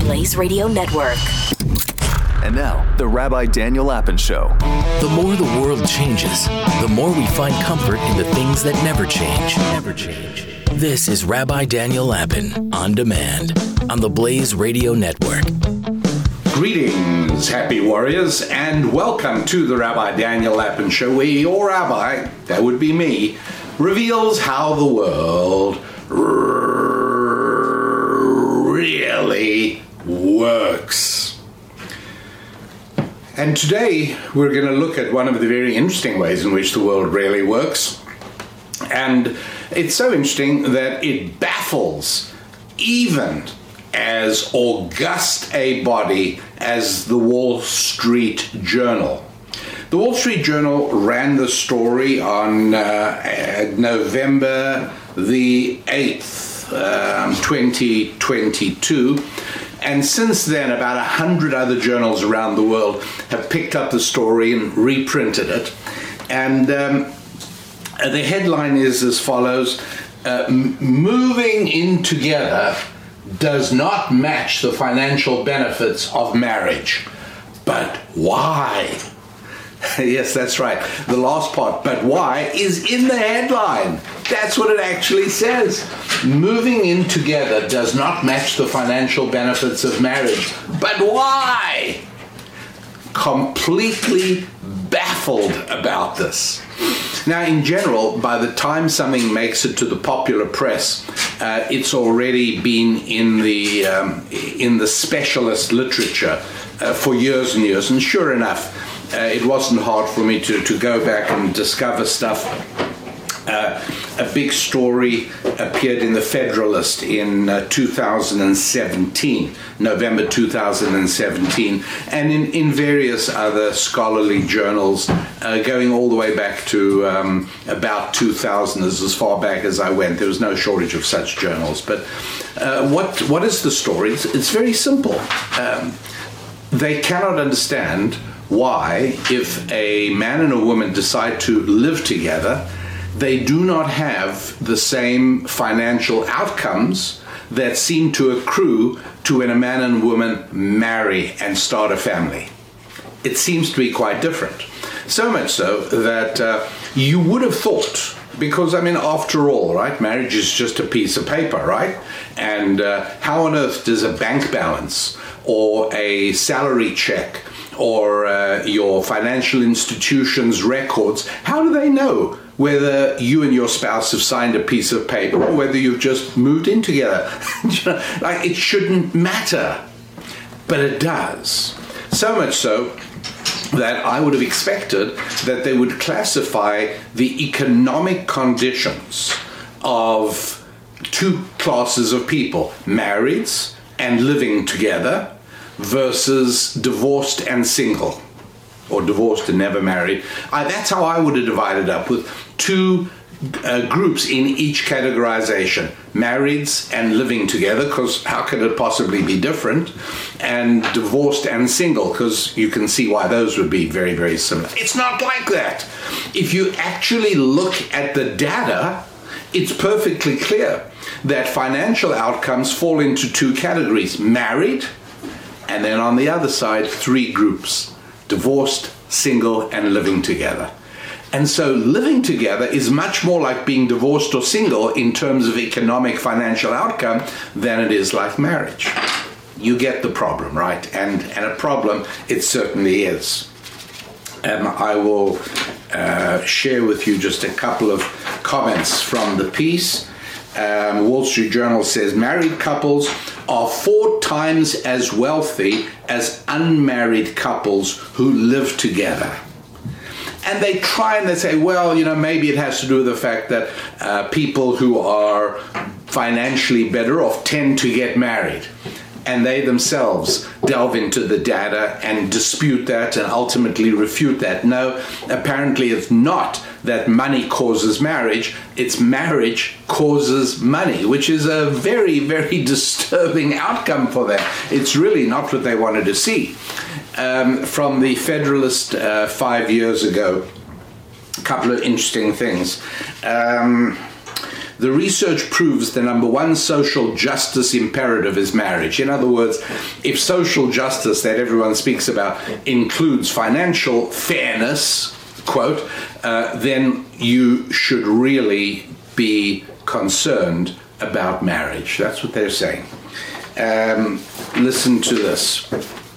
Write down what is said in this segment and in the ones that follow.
Blaze Radio Network. And now, the Rabbi Daniel Lapin Show. The more the world changes, the more we find comfort in the things that never change. Never change. This is Rabbi Daniel Lapin On Demand on the Blaze Radio Network. Greetings, happy warriors, and welcome to the Rabbi Daniel Lapin Show, where your rabbi, that would be me, reveals how the world really works. And today we're going to look at one of the very interesting ways in which the world really works. And it's so interesting that it baffles even as august a body as the Wall Street Journal. The Wall Street Journal ran the story on November the 8th, 2022. And since then, about 100 other journals around the world have picked up the story and reprinted it. And the headline is as follows: moving in together does not match the financial benefits of marriage. But why? Yes, that's right. The last part, but why, is in the headline. That's what it actually says. Moving in together does not match the financial benefits of marriage. But why? Completely baffled about this. Now, in general, by the time something makes it to the popular press, it's already been in the specialist literature for years and years. And sure enough, it wasn't hard for me to go back and discover stuff. A big story appeared in the Federalist in 2017, November 2017, and in various other scholarly journals going all the way back to about 2000, as far back as I went. There was no shortage of such journals. But what is the story? It's very simple. They cannot understand why, if a man and a woman decide to live together, they do not have the same financial outcomes that seem to accrue to when a man and woman marry and start a family. It seems to be quite different. So much so that you would have thought, because, I mean, after all, right, marriage is just a piece of paper, right? And how on earth does a bank balance or a salary check or your financial institution's records, how do they know whether you and your spouse have signed a piece of paper or whether you've just moved in together? Like, it shouldn't matter, but it does. So much so that I would have expected that they would classify the economic conditions of two classes of people, marrieds and living together versus divorced and single, or divorced and never married. That's how I would have divided up, with two groups in each categorization: marrieds and living together, because how could it possibly be different, and divorced and single, because you can see why those would be very, very similar. It's not like that. If you actually look at the data, it's perfectly clear that financial outcomes fall into two categories: married, and then on the other side, three groups: divorced, single, and living together. And so living together is much more like being divorced or single in terms of economic financial outcome than it is like marriage. You get the problem, right? And a problem it certainly is. I will share with you just a couple of comments from the piece. Wall Street Journal says married couples are 4 times as wealthy as unmarried couples who live together. And they try and they say, well, maybe it has to do with the fact that people who are financially better off tend to get married. And they themselves delve into the data and dispute that and ultimately refute that. No, apparently it's not that money causes marriage, it's marriage causes money, which is a very, very disturbing outcome for them. It's really not what they wanted to see. From the Federalist 5 years ago, a couple of interesting things. the research proves the number one social justice imperative is marriage. In other words, if social justice that everyone speaks about includes financial fairness, quote, then you should really be concerned about marriage. That's what they're saying. Listen to this.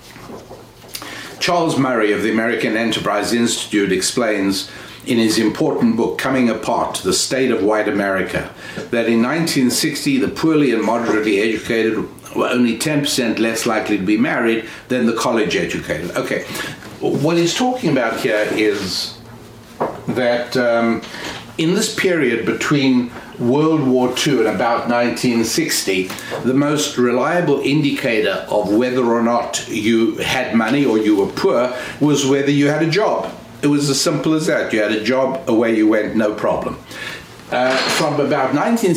Charles Murray of the American Enterprise Institute explains in his important book, Coming Apart, The State of White America, that in 1960, the poorly and moderately educated were only 10% less likely to be married than the college educated. Okay, what he's talking about here is that in this period between World War II and about 1960, the most reliable indicator of whether or not you had money or you were poor was whether you had a job. It was as simple as that. You had a job, away you went, no problem. From about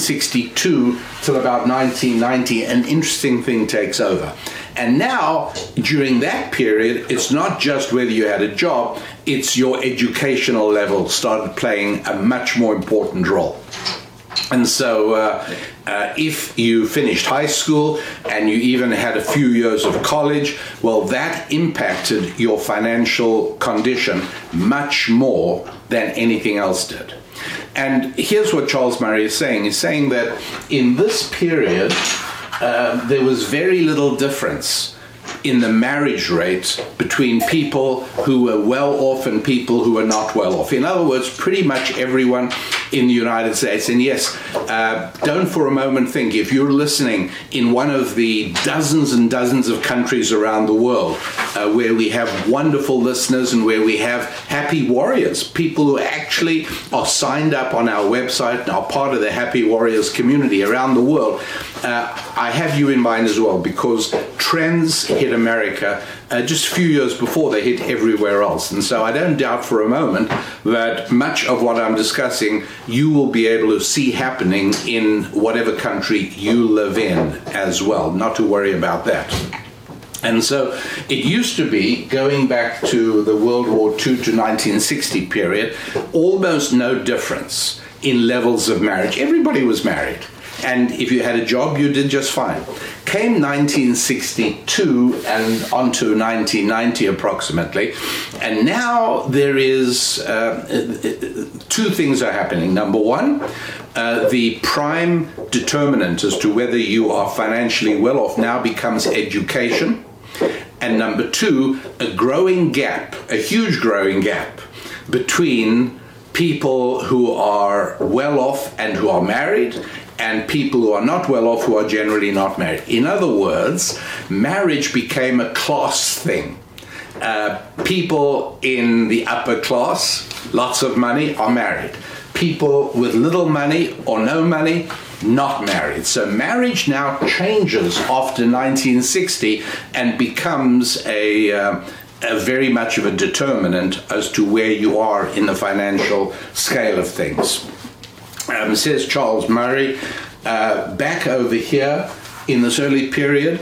1962 till about 1990, an interesting thing takes over. And now, during that period, it's not just whether you had a job, it's your educational level started playing a much more important role. And so if you finished high school and you even had a few years of college, well, that impacted your financial condition much more than anything else did. And here's what Charles Murray is saying. He's saying that in this period, there was very little difference in the marriage rate between people who were well off and people who were not well off. In other words, pretty much everyone in the United States. And yes, don't for a moment think, if you're listening in one of the dozens and dozens of countries around the world where we have wonderful listeners and where we have happy warriors, people who actually are signed up on our website and are part of the Happy Warriors community around the world, I have you in mind as well, because trends hit America just a few years before they hit everywhere else. And so I don't doubt for a moment that much of what I'm discussing you will be able to see happening in whatever country you live in as well. Not to worry about that. And so it used to be, going back to the World War II to 1960 period, almost no difference in levels of marriage. Everybody was married. And if you had a job, you did just fine. Came 1962 and onto 1990 approximately, and now there is two things are happening. Number one, the prime determinant as to whether you are financially well off now becomes education. And number two, a growing gap, a huge growing gap between people who are well off and who are married and people who are not well off who are generally not married. In other words, marriage became a class thing. People in the upper class, lots of money, are married. People with little money or no money, not married. So marriage now changes after 1960 and becomes a very much of a determinant as to where you are in the financial scale of things. Says Charles Murray, back over here in this early period,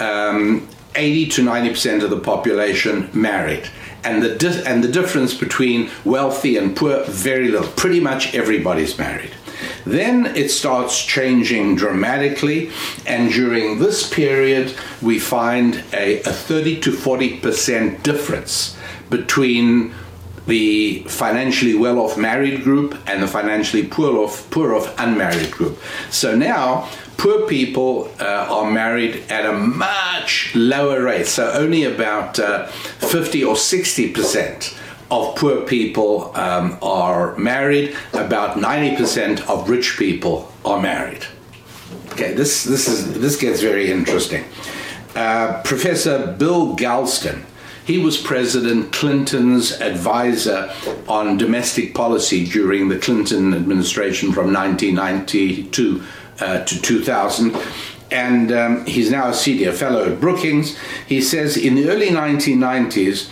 80 to 90% of the population married. And the difference between wealthy and poor, very little. Pretty much everybody's married. Then it starts changing dramatically, and during this period we find a 30 to 40% difference between the financially well-off married group and the financially poor-off unmarried group. So now poor people are married at a much lower rate. So only about 50 or 60% of poor people are married. About 90% of rich people are married. Okay, this gets very interesting. Professor Bill Galston, he was President Clinton's advisor on domestic policy during the Clinton administration from 1992 to 2000. And he's now a senior fellow at Brookings. He says in the early 1990s,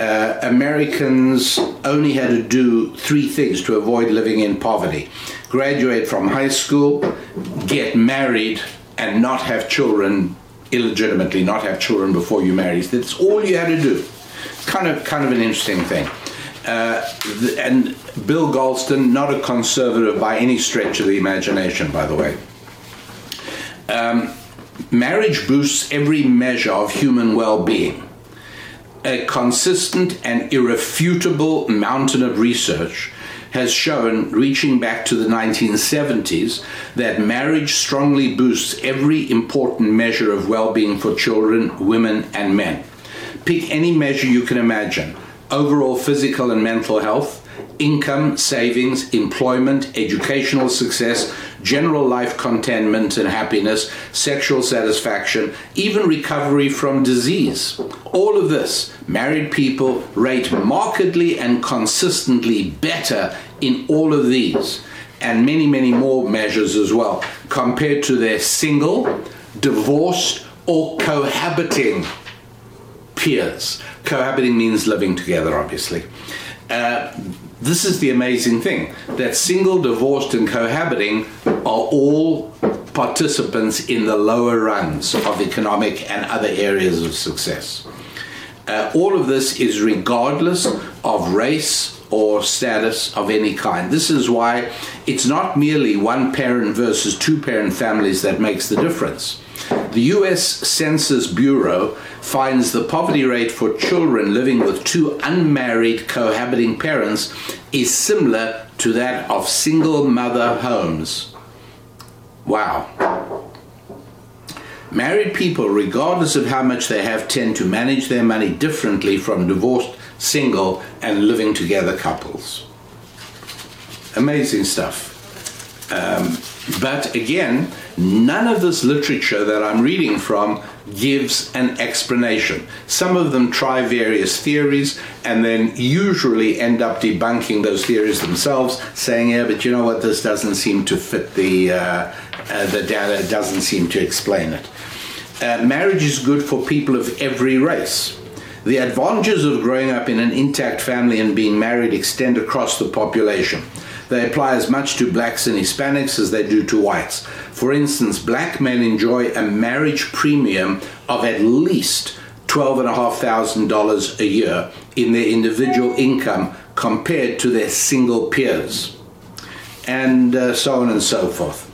Americans only had to do three things to avoid living in poverty: graduate from high school, get married, and not have children illegitimately, not have children before you marry. That's all you had to do. Kind of an interesting thing. And Bill Galston, not a conservative by any stretch of the imagination, by the way. Marriage boosts every measure of human well-being. A consistent and irrefutable mountain of research has shown, reaching back to the 1970s, that marriage strongly boosts every important measure of well-being for children, women, and men. Pick any measure you can imagine: overall physical and mental health, income, savings, employment, educational success, general life contentment and happiness, sexual satisfaction, even recovery from disease. All of this, married people rate markedly and consistently better in all of these, and many, many more measures as well, compared to their single, divorced, or cohabiting peers. Cohabiting means living together, obviously. This is the amazing thing, that single, divorced, and cohabiting are all participants in the lower rungs of economic and other areas of success. All of this is regardless of race or status of any kind. This is why it's not merely one-parent versus two-parent families that makes the difference. The U.S. Census Bureau finds the poverty rate for children living with two unmarried cohabiting parents is similar to that of single mother homes. Wow. Married people, regardless of how much they have, tend to manage their money differently from divorced, single, and living together couples. Amazing stuff. But again, none of this literature that I'm reading from gives an explanation. Some of them try various theories and then usually end up debunking those theories themselves, saying, yeah, but you know what, this doesn't seem to fit the data, doesn't seem to explain it. Marriage is good for people of every race. The advantages of growing up in an intact family and being married extend across the population. They apply as much to blacks and Hispanics as they do to whites. For instance, black men enjoy a marriage premium of at least $12,500 a year in their individual income compared to their single peers, and so on and so forth.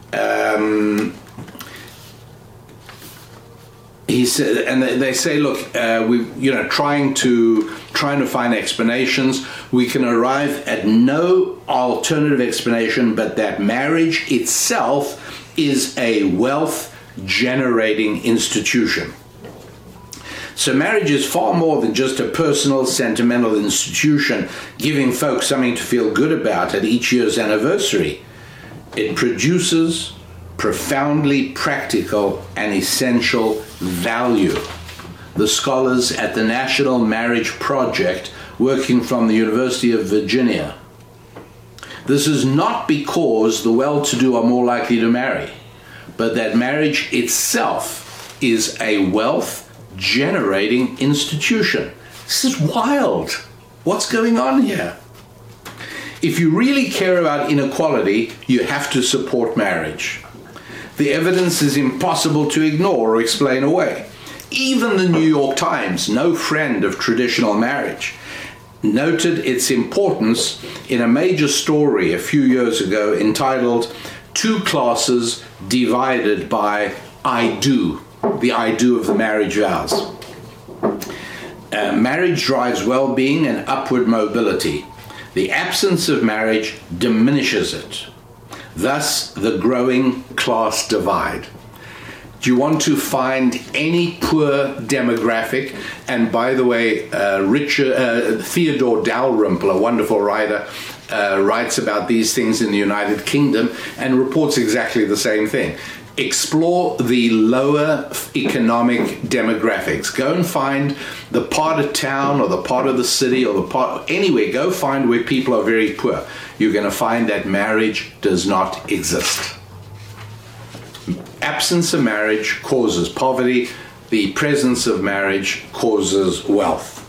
He said, and they say, look, trying to find explanations. We can arrive at no alternative explanation but that marriage itself is a wealth-generating institution. So marriage is far more than just a personal, sentimental institution giving folks something to feel good about at each year's anniversary. It produces profoundly practical and essential value. The scholars at the National Marriage Project, working from the University of Virginia. This is not because the well-to-do are more likely to marry, but that marriage itself is a wealth-generating institution. This is wild. What's going on here? If you really care about inequality, you have to support marriage. The evidence is impossible to ignore or explain away. Even the New York Times, no friend of traditional marriage, noted its importance in a major story a few years ago entitled "Two Classes Divided by I Do," the I Do of the marriage vows. Marriage drives well-being and upward mobility. The absence of marriage diminishes it. Thus, the growing class divide. Do you want to find any poor demographic? And by the way, Theodore Dalrymple, a wonderful writer, writes about these things in the United Kingdom and reports exactly the same thing. Explore the lower economic demographics. Go and find the part of town or the part of the city or the part, anywhere, go find where people are very poor. You're going to find that marriage does not exist. Absence of marriage causes poverty. The presence of marriage causes wealth.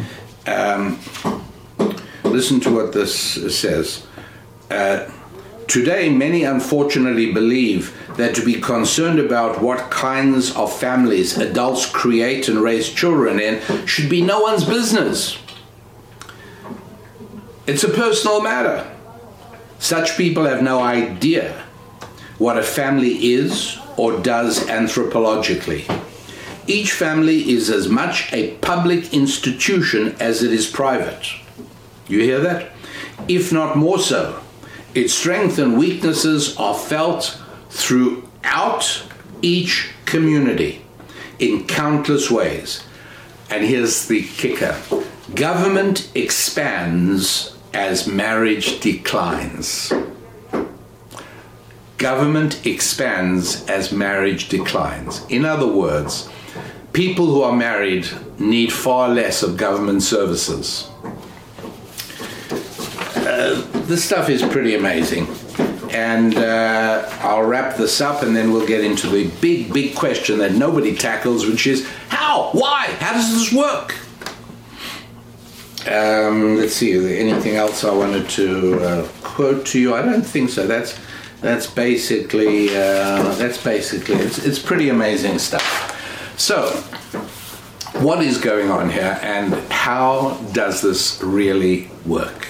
Listen to what this says. Today, many unfortunately believe that to be concerned about what kinds of families adults create and raise children in should be no one's business. It's a personal matter. Such people have no idea what a family is or does anthropologically. Each family is as much a public institution as it is private. You hear that? If not more so. Its strengths and weaknesses are felt throughout each community in countless ways. And here's the kicker. Government expands as marriage declines. Government expands as marriage declines. In other words, people who are married need far less of government services. This stuff is pretty amazing. And I'll wrap this up and then we'll get into the big question that nobody tackles, which is how? Why? How does this work? Let's see, is there anything else I wanted to quote to you? I don't think so. That's basically it's pretty amazing stuff. So, what is going on here and how does this really work?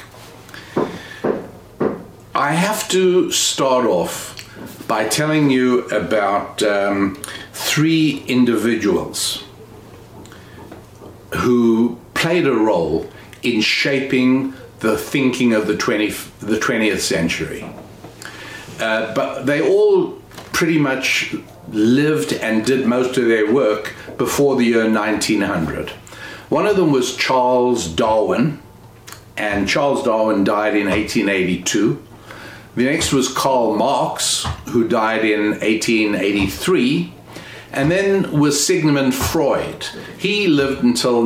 I have to start off by telling you about 3 individuals who played a role in shaping the thinking of the 20th century. But they all pretty much lived and did most of their work before the year 1900. One of them was Charles Darwin, and Charles Darwin died in 1882. The next was Karl Marx, who died in 1883. And then was Sigmund Freud. He lived until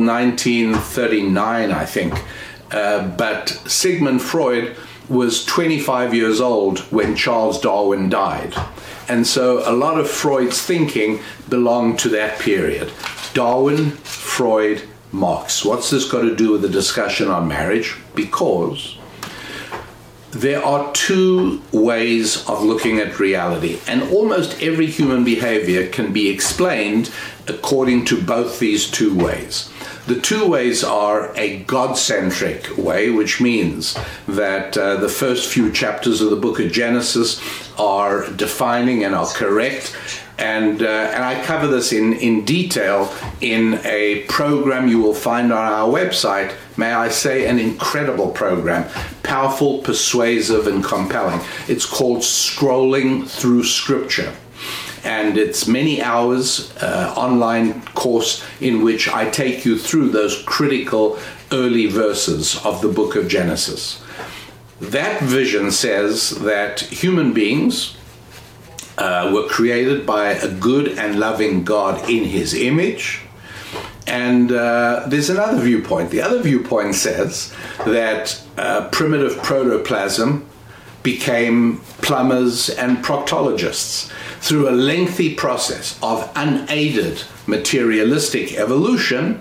1939, I think. But Sigmund Freud was 25 years old when Charles Darwin died. And so a lot of Freud's thinking belonged to that period. Darwin, Freud, Marx. What's this got to do with the discussion on marriage? Because there are 2 ways of looking at reality, and almost every human behavior can be explained according to both these 2 ways. The 2 ways are a God-centric way, which means that the first few chapters of the book of Genesis are defining and are correct. And I cover this in detail in a program you will find on our website. May I say, an incredible program, powerful, persuasive, and compelling. It's called Scrolling Through Scripture. And it's many hours online course in which I take you through those critical early verses of the book of Genesis. That vision says that human beings were created by a good and loving God in his image. And there's another viewpoint. The other viewpoint says that primitive protoplasm became plumbers and proctologists. Through a lengthy process of unaided materialistic evolution,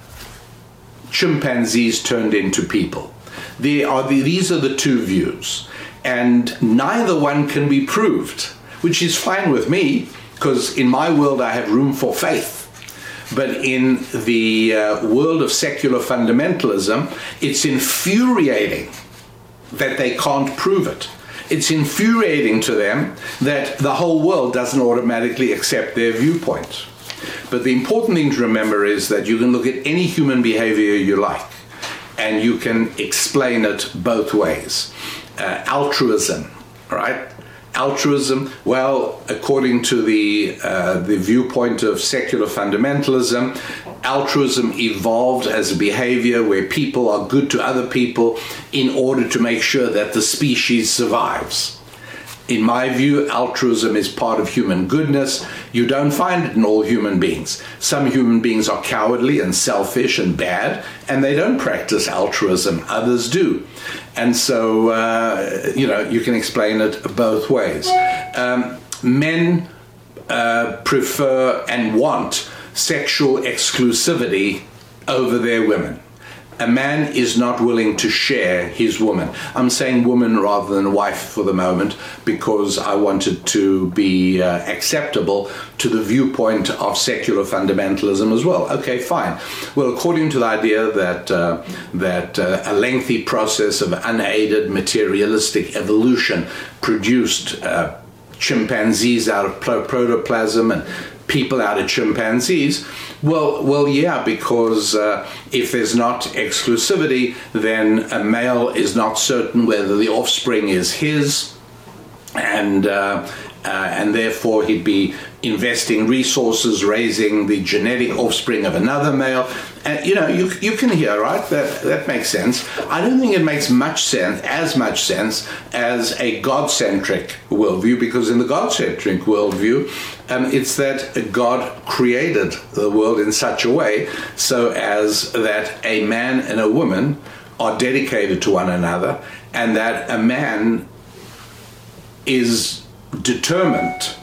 chimpanzees turned into people. These are the 2 views, and neither one can be proved, which is fine with me, because in my world I have room for faith. But in the world of secular fundamentalism, it's infuriating that they can't prove it. It's infuriating to them that the whole world doesn't automatically accept their viewpoint. But the important thing to remember is that you can look at any human behavior you like, and you can explain it both ways. Altruism, right? Altruism, well, according to the viewpoint of secular fundamentalism, altruism evolved as a behavior where people are good to other people in order to make sure that the species survives. In my view, altruism is part of human goodness. You don't find it in all human beings. Some human beings are cowardly and selfish and bad, and they don't practice altruism. Others do. And so, you can explain it both ways. Men prefer and want sexual exclusivity over their women. a man is not willing to share his woman. I'm saying woman rather than wife for the moment because I wanted to be acceptable to the viewpoint of secular fundamentalism as well. Okay, fine. Well, according to the idea that a lengthy process of unaided materialistic evolution produced chimpanzees out of protoplasm and people out of chimpanzees, well, yeah, because if there's not exclusivity, then a male is not certain whether the offspring is his, and therefore he'd be investing resources raising the genetic offspring of another male. And you can hear, right, that makes sense. I don't think it makes as much sense as a God-centric worldview, because in the God-centric worldview, it's that God created the world in such a way so as that a man and a woman are dedicated to one another, and that a man is determined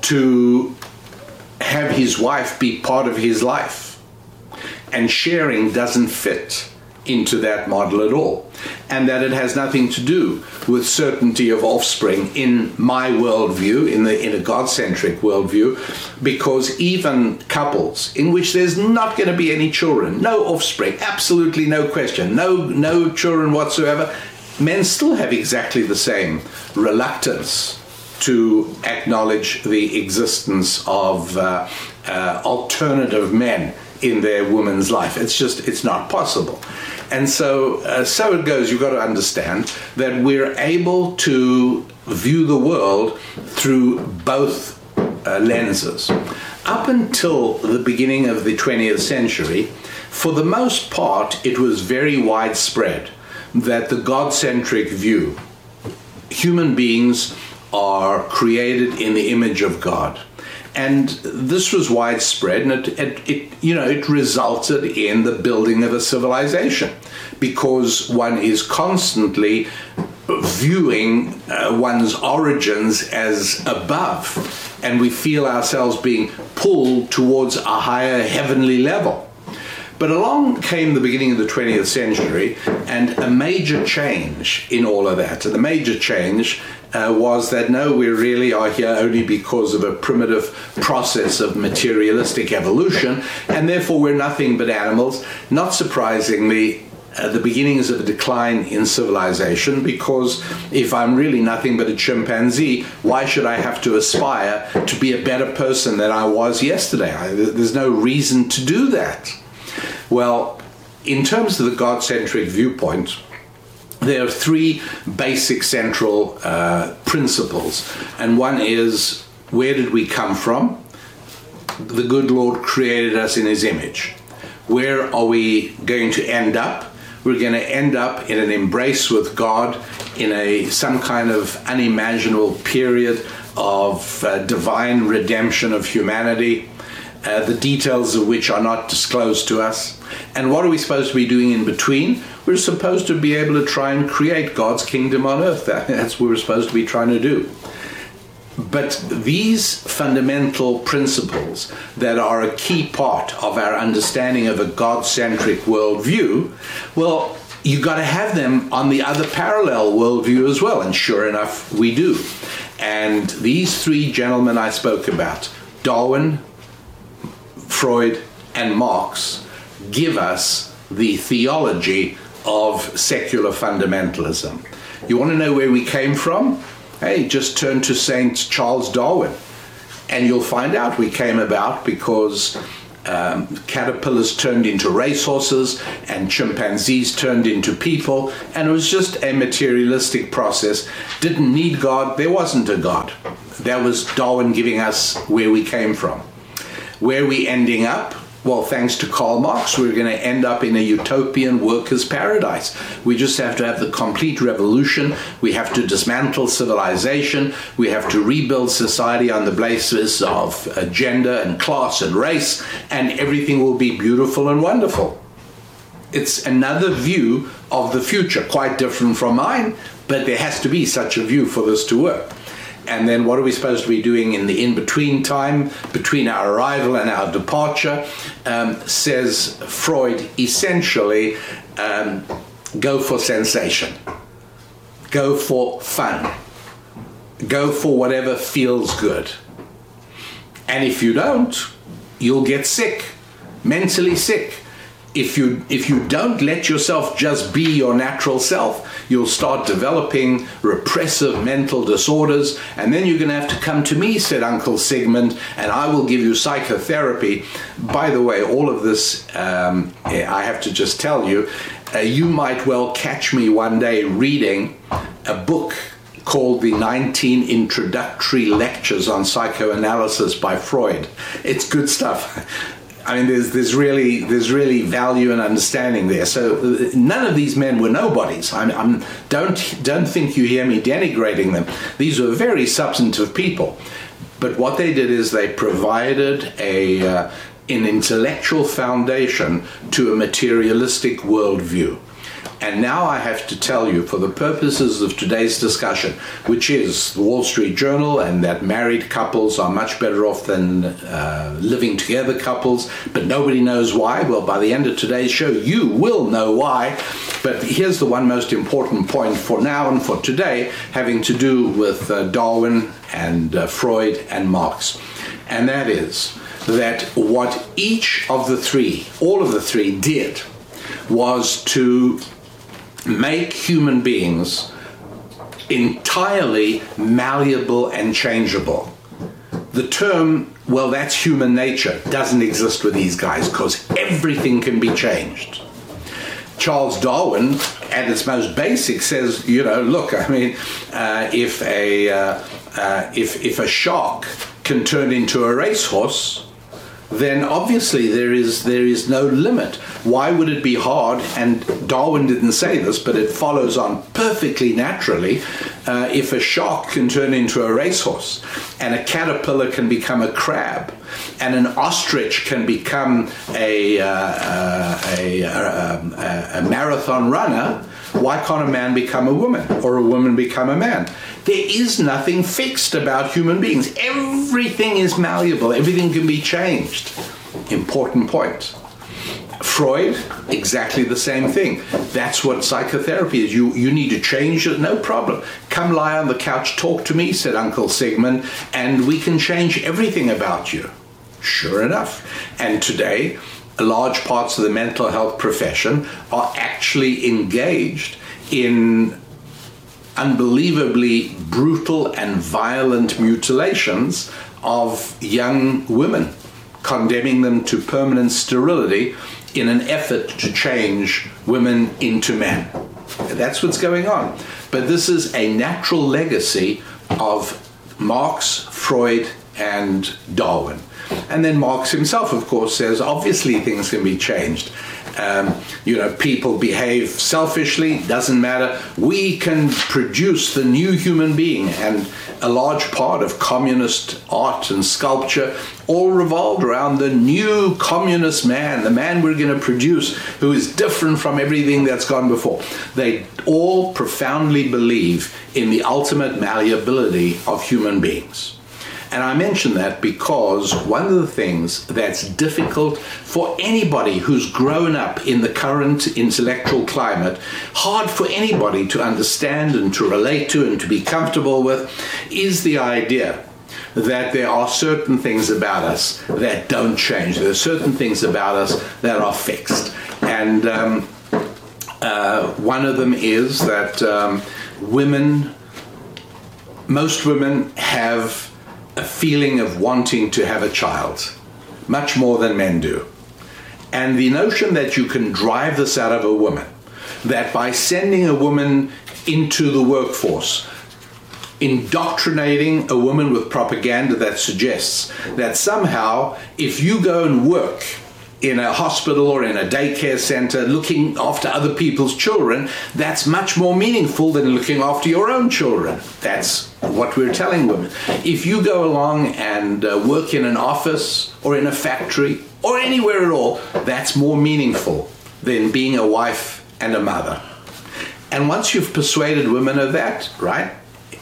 to have his wife be part of his life, and sharing doesn't fit into that model at all, and that it has nothing to do with certainty of offspring in my worldview, in a God-centric worldview, because even couples in which there's not going to be any children, no offspring, absolutely no question, no children whatsoever, men still have exactly the same reluctance to acknowledge the existence of alternative men in their woman's life. It's not possible. And so it goes. You've got to understand that we're able to view the world through both lenses. Up until the beginning of the 20th century, for the most part, it was very widespread that the God-centric view, human beings are created in the image of God. And this was widespread, and it resulted in the building of a civilization, because one is constantly viewing one's origins as above, and we feel ourselves being pulled towards a higher heavenly level. But along came the beginning of the 20th century, and a major change in all of that. And the major change was that, no, we really are here only because of a primitive process of materialistic evolution, and therefore we're nothing but animals. Not surprisingly, the beginnings of a decline in civilization, because if I'm really nothing but a chimpanzee, why should I have to aspire to be a better person than I was yesterday? There's no reason to do that. Well, in terms of the God-centric viewpoint, there are three basic central principles. And one is, where did we come from? The good Lord created us in his image. Where are we going to end up? We're going to end up in an embrace with God in some kind of unimaginable period of divine redemption of humanity, the details of which are not disclosed to us. And what are we supposed to be doing in between? We're supposed to be able to try and create God's kingdom on earth. That's what we're supposed to be trying to do. But these fundamental principles that are a key part of our understanding of a God-centric worldview, well, you've got to have them on the other parallel worldview as well. And sure enough, we do. And these three gentlemen I spoke about, Darwin, Freud, and Marx, give us the theology of secular fundamentalism. You want to know where we came from? Hey, just turn to St. Charles Darwin, and you'll find out we came about because caterpillars turned into racehorses and chimpanzees turned into people, and it was just a materialistic process. Didn't need God. There wasn't a God. That was Darwin giving us where we came from. Where are we ending up? Well, thanks to Karl Marx, we're going to end up in a utopian workers' paradise. We just have to have the complete revolution. We have to dismantle civilization. We have to rebuild society on the basis of gender and class and race, and everything will be beautiful and wonderful. It's another view of the future, quite different from mine, but there has to be such a view for this to work. And then what are we supposed to be doing in the in-between time, between our arrival and our departure? Says Freud, essentially, go for sensation. Go for fun. Go for whatever feels good. And if you don't, you'll get sick, mentally sick. If you don't let yourself just be your natural self, you'll start developing repressive mental disorders, and then you're going to have to come to me, said Uncle Sigmund, and I will give you psychotherapy. By the way, all of this, I have to just tell you, you might well catch me one day reading a book called the 19 Introductory Lectures on Psychoanalysis by Freud. It's good stuff. I mean, there's really value and understanding there. So none of these men were nobodies. Don't think you hear me denigrating them. These were very substantive people. But what they did is they provided an intellectual foundation to a materialistic worldview. And now I have to tell you, for the purposes of today's discussion, which is the Wall Street Journal and that married couples are much better off than living together couples, but nobody knows why. Well, by the end of today's show, you will know why. But here's the one most important point for now and for today, having to do with Darwin and Freud and Marx. And that is that what each of the three, all of the three, did was to make human beings entirely malleable and changeable. The term, well, that's human nature, doesn't exist with these guys because everything can be changed. Charles Darwin, at its most basic, says, look, I mean, if a shark can turn into a racehorse, then obviously there is no limit. Why would it be hard? And Darwin didn't say this, but it follows on perfectly naturally. If a shark can turn into a racehorse, and a caterpillar can become a crab, and an ostrich can become a marathon runner, why can't a man become a woman, or a woman become a man? There is nothing fixed about human beings. Everything is malleable. Everything can be changed. Important point. Freud, exactly the same thing. That's what psychotherapy is. You need to change it, no problem. Come lie on the couch, talk to me, said Uncle Sigmund, and we can change everything about you. Sure enough. And today, large parts of the mental health profession are actually engaged in unbelievably brutal and violent mutilations of young women, condemning them to permanent sterility in an effort to change women into men. That's what's going on. But this is a natural legacy of Marx, Freud, and Darwin. And then Marx himself, of course, says, obviously things can be changed. People behave selfishly, doesn't matter. We can produce the new human being, and a large part of communist art and sculpture all revolved around the new communist man, the man we're going to produce, who is different from everything that's gone before. They all profoundly believe in the ultimate malleability of human beings. And I mention that because one of the things that's difficult for anybody who's grown up in the current intellectual climate, hard for anybody to understand and to relate to and to be comfortable with, is the idea that there are certain things about us that don't change. There are certain things about us that are fixed. And one of them is that most women have a feeling of wanting to have a child, much more than men do. And the notion that you can drive this out of a woman, that by sending a woman into the workforce, indoctrinating a woman with propaganda that suggests that somehow if you go and work in a hospital or in a daycare center looking after other people's children, that's much more meaningful than looking after your own children. That's what we're telling women. If you go along and work in an office or in a factory or anywhere at all, that's more meaningful than being a wife and a mother. And once you've persuaded women of that, right,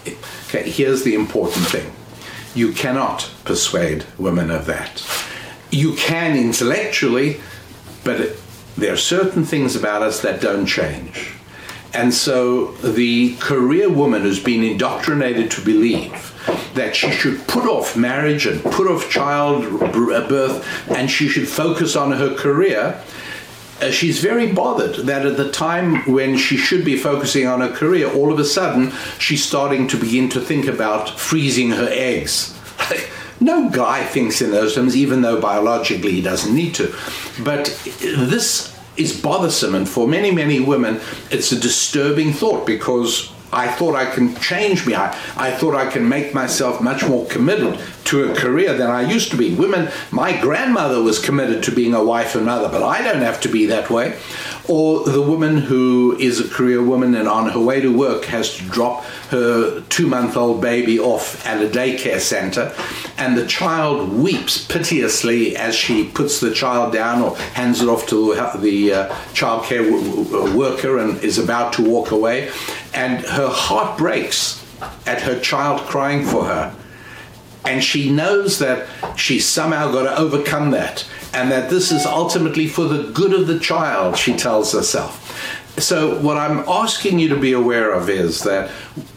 Okay, here's the important thing. You cannot persuade women of that. You can intellectually, but there are certain things about us that don't change. And so the career woman who's been indoctrinated to believe that she should put off marriage and put off childbirth and she should focus on her career, she's very bothered that at the time when she should be focusing on her career, all of a sudden she's starting to begin to think about freezing her eggs. No guy thinks in those terms, even though biologically he doesn't need to. But this is bothersome, and for many, many women, it's a disturbing thought, because I thought I can change me. I thought I can make myself much more committed to a career than I used to be. Women, my grandmother was committed to being a wife and mother, but I don't have to be that way. Or the woman who is a career woman and on her way to work has to drop her 2-month-old baby off at a daycare center, and the child weeps piteously as she puts the child down or hands it off to the childcare worker and is about to walk away, and her heart breaks at her child crying for her. And she knows that she's somehow got to overcome that, and that this is ultimately for the good of the child, she tells herself. So what I'm asking you to be aware of is that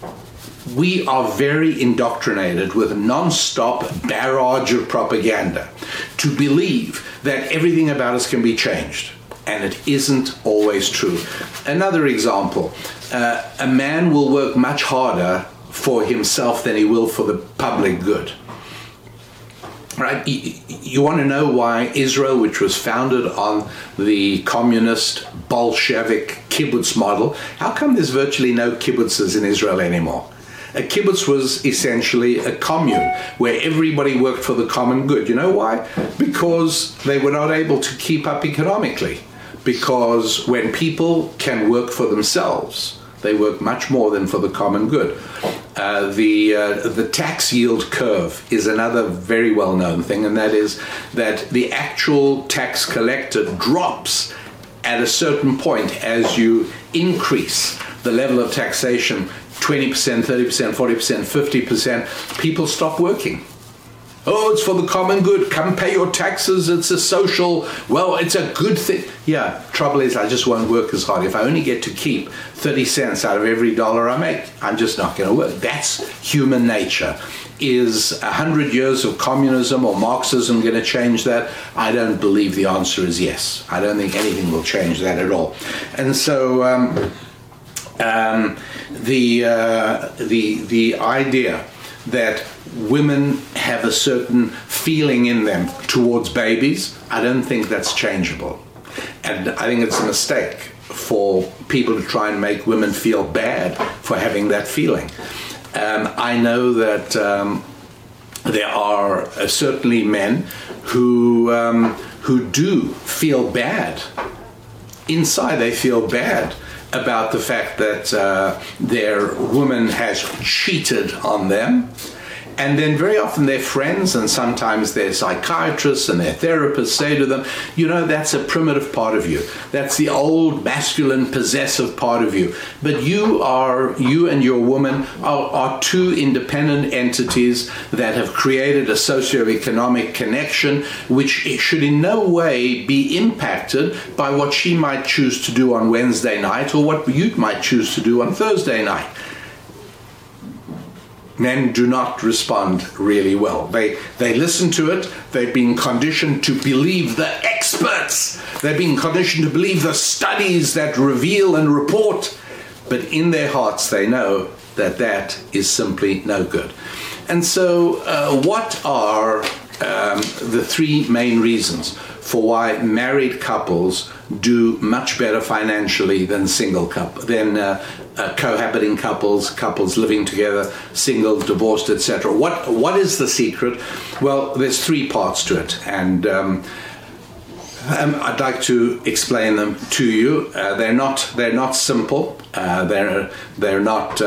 we are very indoctrinated with a non-stop barrage of propaganda to believe that everything about us can be changed. And it isn't always true. Another example, a man will work much harder for himself than he will for the public good. Right? You want to know why Israel, which was founded on the communist Bolshevik kibbutz model, how come there's virtually no kibbutzes in Israel anymore? A kibbutz was essentially a commune where everybody worked for the common good. You know why? Because they were not able to keep up economically. Because when people can work for themselves, they work much more than for the common good. The tax yield curve is another very well-known thing, and that is that the actual tax collected drops at a certain point as you increase the level of taxation 20%, 30%, 40%, 50%, people stop working. Oh, it's for the common good. Come pay your taxes. It's a social, well, it's a good thing. Yeah, trouble is I just won't work as hard. If I only get to keep 30 cents out of every dollar I make, I'm just not going to work. That's human nature. Is 100 years of communism or Marxism going to change that? I don't believe the answer is yes. I don't think anything will change that at all. And so the idea that women have a certain feeling in them towards babies, I don't think that's changeable. And I think it's a mistake for people to try and make women feel bad for having that feeling. I know that there are certainly men who do feel bad. Inside they feel bad about the fact that their woman has cheated on them. And then very often their friends and sometimes their psychiatrists and their therapists say to them, you know, that's a primitive part of you. That's the old masculine possessive part of you. But you and your woman are two independent entities that have created a socioeconomic connection which should in no way be impacted by what she might choose to do on Wednesday night or what you might choose to do on Thursday night. Men do not respond really well. They listen to it. They've been conditioned to believe the experts. They've been conditioned to believe the studies that reveal and report. But in their hearts, they know that that is simply no good. And so what are the three main reasons for why married couples do much better financially than cohabiting couples living together, single, divorced, etc. What is the secret? Well, there's three parts to it, and I'd like to explain them to you. They're not simple. They're not.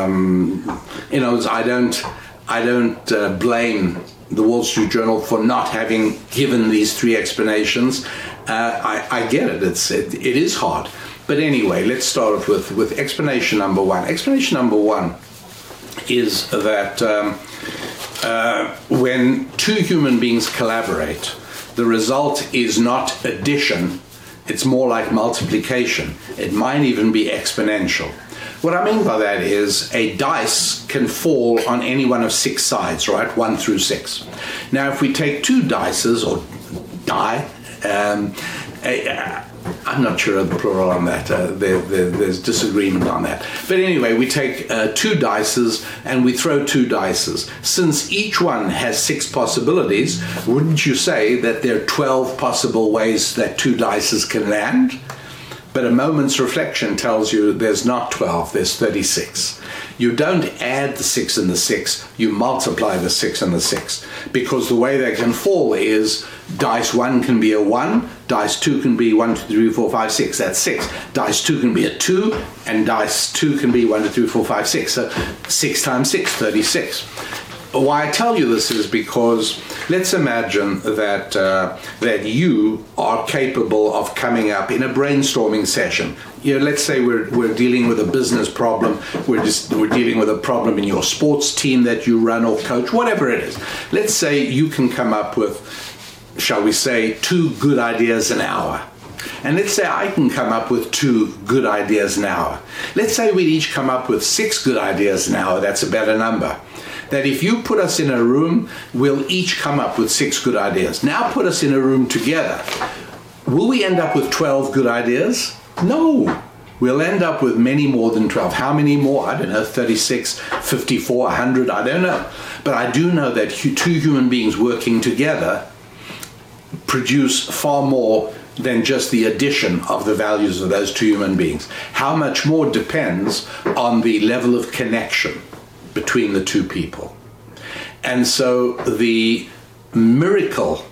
I don't blame the Wall Street Journal for not having given these three explanations. I get it. It is hard. But anyway, let's start with explanation number one. Explanation number one is that when two human beings collaborate, the result is not addition, it's more like multiplication. It might even be exponential. What I mean by that is a dice can fall on any one of 6 sides, right? 1 through 6. Now, if we take 2 dices, or die, I'm not sure of the plural on that. There's disagreement on that. But anyway, we take 2 dices and we throw 2 dices. Since each one has 6 possibilities, wouldn't you say that there are 12 possible ways that 2 dices can land? But a moment's reflection tells you there's not 12, there's 36. You don't add the 6 and the 6, you multiply the 6 and the 6. Because the way they can fall is dice 1 can be a 1, dice 2 can be 1, 2, 3, 4, 5, 6, that's 6. Dice 2 can be a 2, and dice 2 can be 1, 2, 3, 4, 5, 6. So 6 times 6, 36. Why I tell you this is because let's imagine that that you are capable of coming up in a brainstorming session. You know, let's say we're dealing with a business problem, we're dealing with a problem in your sports team that you run or coach, whatever it is. Let's say you can come up with, shall we say, 2 good ideas an hour. And let's say I can come up with 2 good ideas an hour. Let's say we each come up with 6 good ideas an hour. That's a better number. That if you put us in a room, we'll each come up with 6 good ideas. Now put us in a room together. Will we end up with 12 good ideas? No. We'll end up with many more than 12. How many more? I don't know, 36, 54, 100, I don't know. But I do know that 2 human beings working together produce far more than just the addition of the values of those 2 human beings. How much more depends on the level of connection between the 2 people. And so the miracle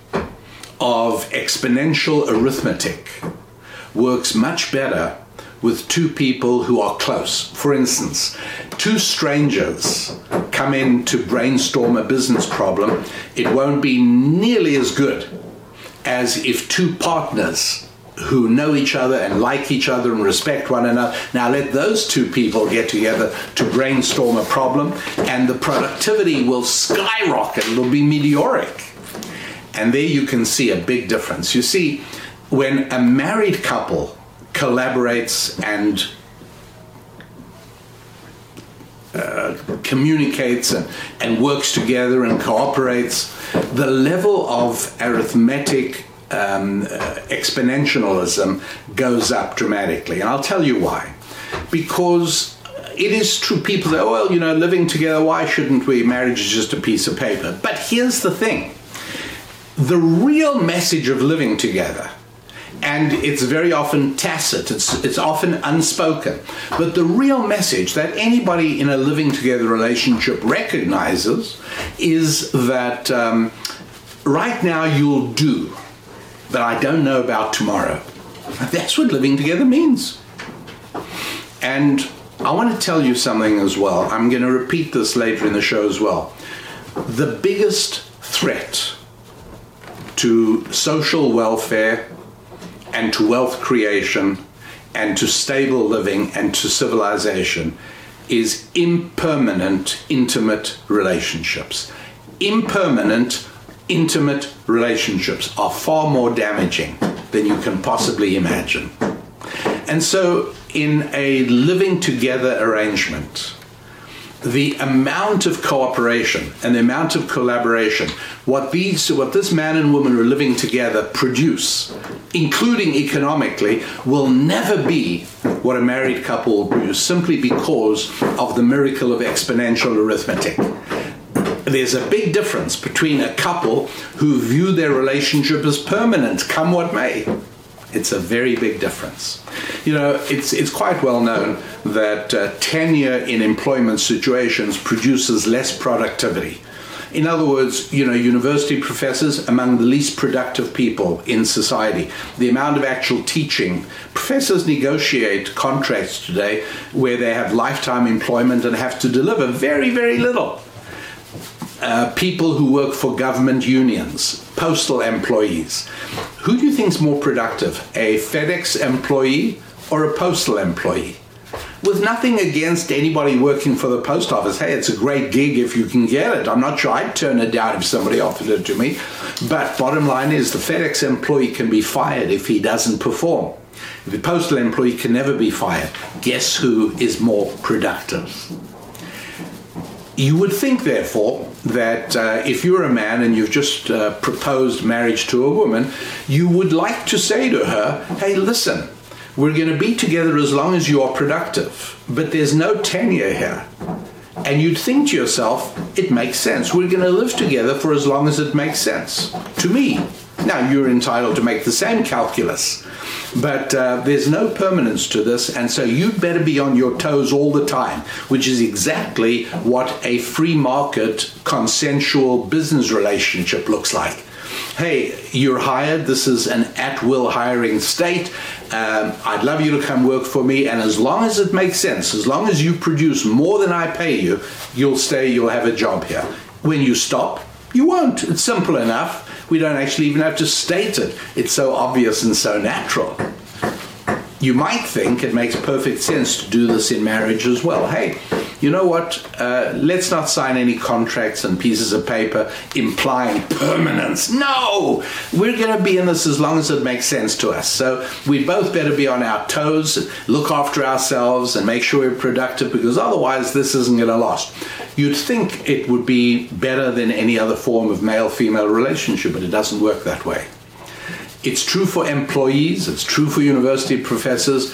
of exponential arithmetic works much better with 2 people who are close. For instance, 2 strangers come in to brainstorm a business problem. It won't be nearly as good as if 2 partners who know each other and like each other and respect one another. Now let those 2 people get together to brainstorm a problem, and the productivity will skyrocket. It'll be meteoric. And there you can see a big difference. You see, when a married couple collaborates and communicates and works together and cooperates, the level of arithmetic exponentialism goes up dramatically. And I'll tell you why. Because it is true, people say, oh, well, you know, living together, why shouldn't we? Marriage is just a piece of paper. But here's the thing. The real message of living together, and it's very often tacit, it's often unspoken, but the real message that anybody in a living together relationship recognizes is that right now you'll do, but I don't know about tomorrow. That's what living together means. And I want to tell you something as well. I'm going to repeat this later in the show as well. The biggest threat to social welfare and to wealth creation and to stable living and to civilization is impermanent, intimate relationships. Impermanent, intimate relationships are far more damaging than you can possibly imagine. And so in a living together arrangement, the amount of cooperation and the amount of collaboration, what this man and woman who are living together produce, including economically, will never be what a married couple will produce, simply because of the miracle of exponential arithmetic. There's a big difference between a couple who view their relationship as permanent, come what may. It's a very big difference. You know, it's quite well known that tenure in employment situations produces less productivity. In other words, you know, university professors, among the least productive people in society. The amount of actual teaching. Professors negotiate contracts today where they have lifetime employment and have to deliver very, very little. People who work for government unions, postal employees. Who do you think is more productive, a FedEx employee or a postal employee? with nothing against anybody working for the post office. Hey, it's a great gig if you can get it. I'm not sure I'd turn it down if somebody offered it to me. But bottom line is the FedEx employee can be fired if he doesn't perform. The postal employee can never be fired. Guess who is more productive? You would think, therefore, that if you're a man and you've just proposed marriage to a woman, you would like to say to her, hey, listen, we're going to be together as long as you are productive, but there's no tenure here. And you'd think to yourself, it makes sense. We're going to live together for as long as it makes sense to me. Now, you're entitled to make the same calculus, but there's no permanence to this, and so you'd better be on your toes all the time, which is exactly what a free market consensual business relationship looks like. Hey, you're hired. This is an at-will hiring state. I'd love you to come work for me, and as long as it makes sense, as long as you produce more than I pay you, you'll stay, you'll have a job here. When you stop, you won't. It's simple enough. We don't actually even have to state it. It's so obvious and so natural. You might think it makes perfect sense to do this in marriage as well. Hey, you know what? Let's not sign any contracts and pieces of paper implying permanence. No! We're going to be in this as long as it makes sense to us. So we both better be on our toes, look after ourselves, and make sure we're productive, because otherwise this isn't going to last. You'd think it would be better than any other form of male-female relationship, but it doesn't work that way. It's true for employees, it's true for university professors,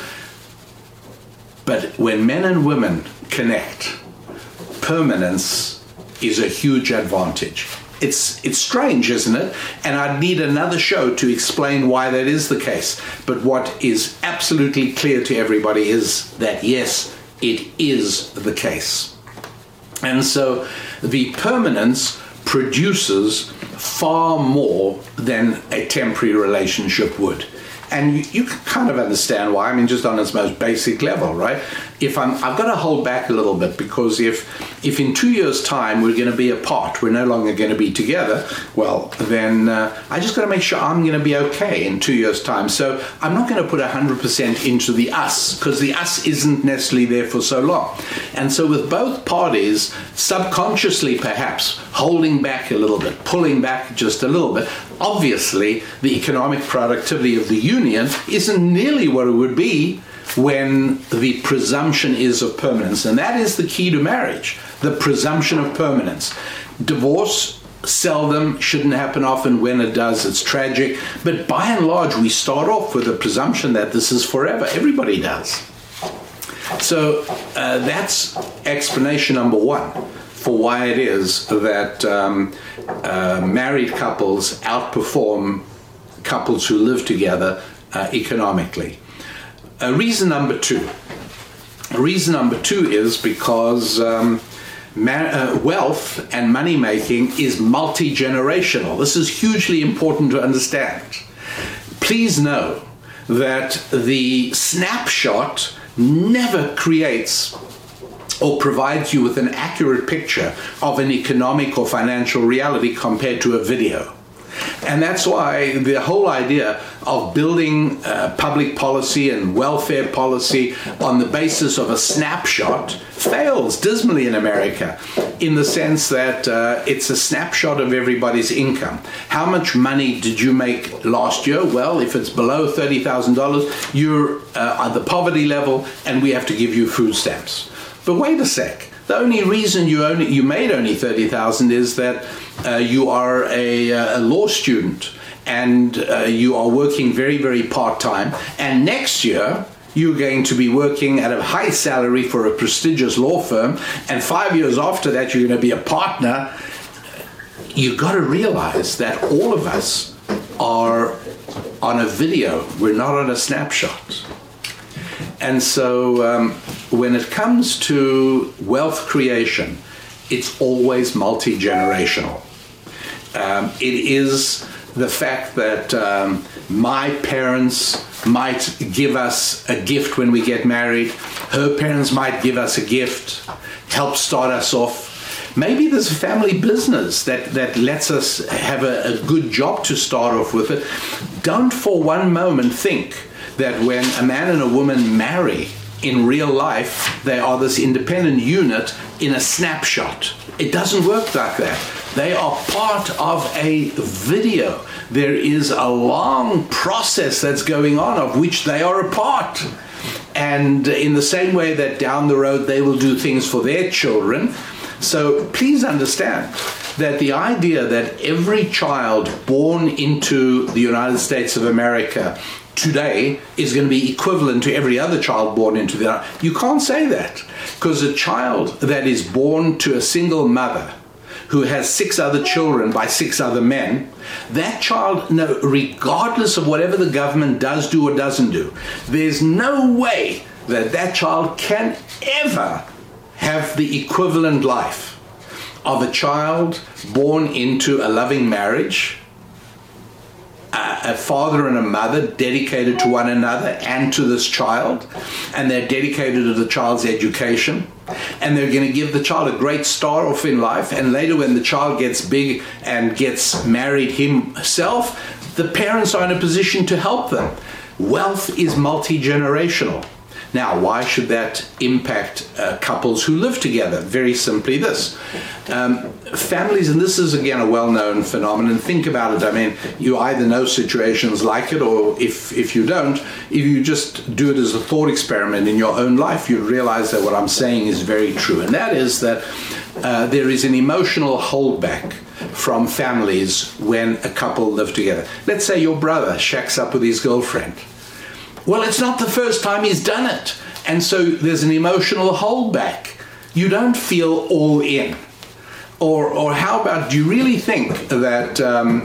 but when men and women connect, permanence is a huge advantage. It's strange, isn't it? And I'd need another show to explain why that is the case. But what is absolutely clear to everybody is that, yes, it is the case. And so the permanence produces far more than a temporary relationship would. And you can kind of understand why. I mean, just on its most basic level, right? I've got to hold back a little bit, because if in 2 years' time we're going to be apart, we're no longer going to be together, well, then I just got to make sure I'm going to be okay in 2 years' time. So I'm not going to put 100% into the us, because the us isn't necessarily there for so long. And so with both parties, subconsciously perhaps, holding back a little bit, pulling back just a little bit, obviously the economic productivity of the union isn't nearly what it would be when the presumption is of permanence. And that is the key to marriage, the presumption of permanence. Divorce seldom, shouldn't happen often. When it does, it's tragic. But by and large, we start off with a presumption that this is forever. Everybody does. So that's explanation number one for why it is that married couples outperform couples who live together economically. Reason number two is because wealth and money making is multi-generational. This is hugely important to understand. Please know that the snapshot never creates or provides you with an accurate picture of an economic or financial reality compared to a video. And that's why the whole idea of building public policy and welfare policy on the basis of a snapshot fails dismally in America, in the sense that it's a snapshot of everybody's income. How much money did you make last year? Well, if it's below $30,000, you're at the poverty level, and we have to give you food stamps. But wait a sec. The only reason you made only $30,000 is that you are a law student, and you are working very, very part-time. And next year, you're going to be working at a high salary for a prestigious law firm. And 5 years after that, you're going to be a partner. You've got to realize that all of us are on a video. We're not on a snapshot. And so when it comes to wealth creation, it's always multi-generational. It is the fact that my parents might give us a gift when we get married. Her parents might give us a gift, help start us off. Maybe there's a family business that lets us have a good job to start off with it. Don't for one moment think that when a man and a woman marry, in real life, they are this independent unit in a snapshot. It doesn't work like that. They are part of a video. There is a long process that's going on of which they are a part. And in the same way that down the road they will do things for their children. So please understand that the idea that every child born into the United States of America today is going to be equivalent to every other child born into the... You can't say that, because a child that is born to a single mother who has 6 other children by 6 other men, that child, no, regardless of whatever the government does do or doesn't do, there's no way that that child can ever have the equivalent life of a child born into a loving marriage, a father and a mother dedicated to one another and to this child, and they're dedicated to the child's education, and they're going to give the child a great start off in life, and later when the child gets big and gets married himself, the parents are in a position to help them. Wealth is multi-generational. Now, why should that impact couples who live together? Very simply this. Families, and this is again a well-known phenomenon, think about it. I mean, you either know situations like it, or if you don't, if you just do it as a thought experiment in your own life, you realize that what I'm saying is very true. And that is that there is an emotional holdback from families when a couple live together. Let's say your brother shacks up with his girlfriend. Well, it's not the first time he's done it. And so there's an emotional holdback. You don't feel all in. Or how about, do you really think that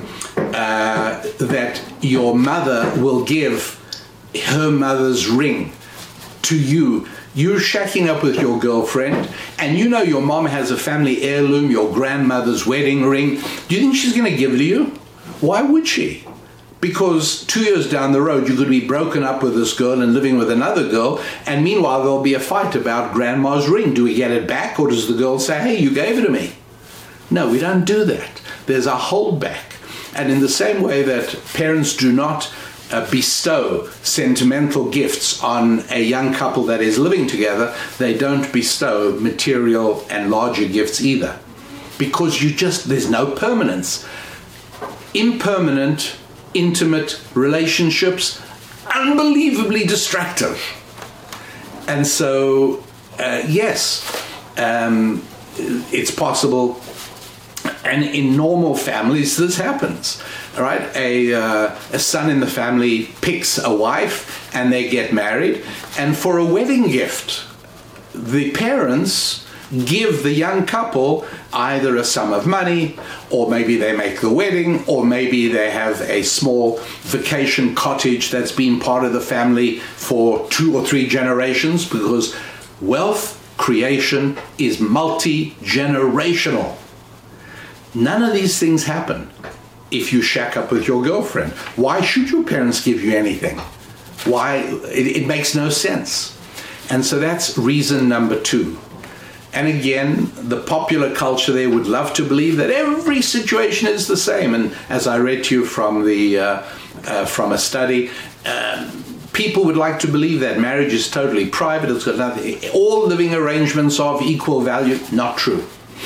that your mother will give her mother's ring to you? You're shacking up with your girlfriend, and you know your mom has a family heirloom, your grandmother's wedding ring. Do you think she's going to give it to you? Why would she? Because 2 years down the road, you could be broken up with this girl and living with another girl, and meanwhile there'll be a fight about grandma's ring. Do we get it back, or does the girl say, hey, you gave it to me? No, we don't do that. There's a holdback. And in the same way that parents do not bestow sentimental gifts on a young couple that is living together, they don't bestow material and larger gifts either. Because there's no permanence. Impermanent, intimate relationships, unbelievably destructive. And so, yes, it's possible, and in normal families this happens. All right, a son in the family picks a wife and they get married, and for a wedding gift, the parents give the young couple either a sum of money, or maybe they make the wedding, or maybe they have a small vacation cottage that's been part of the family for 2 or 3 generations, because wealth creation is multi-generational. None of these things happen if you shack up with your girlfriend. Why should your parents give you anything? Why? It makes no sense. And so that's reason number 2. And again, the popular culture there would love to believe that every situation is the same. And as I read to you from a study, people would like to believe that marriage is totally private. It's got nothing. All living arrangements are of equal value. Not true.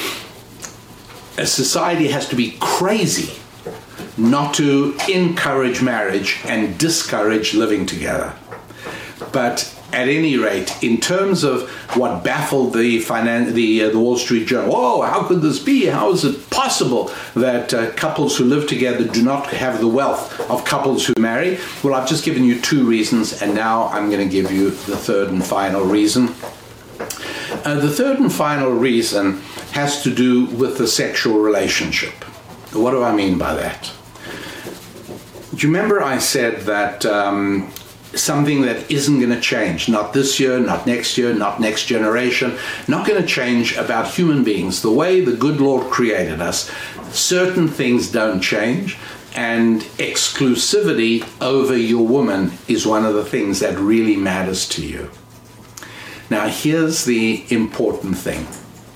A society has to be crazy not to encourage marriage and discourage living together. But at any rate, in terms of what baffled the Wall Street Journal, oh, how could this be? How is it possible that couples who live together do not have the wealth of couples who marry? Well, I've just given you 2 reasons, and now I'm going to give you the third and final reason. The third and final reason has to do with the sexual relationship. What do I mean by that? Do you remember I said that something that isn't going to change, not this year, not next year, not next generation, not going to change about human beings, the way the good Lord created us, certain things don't change, and exclusivity over your woman is one of the things that really matters to you. Now, here's the important thing.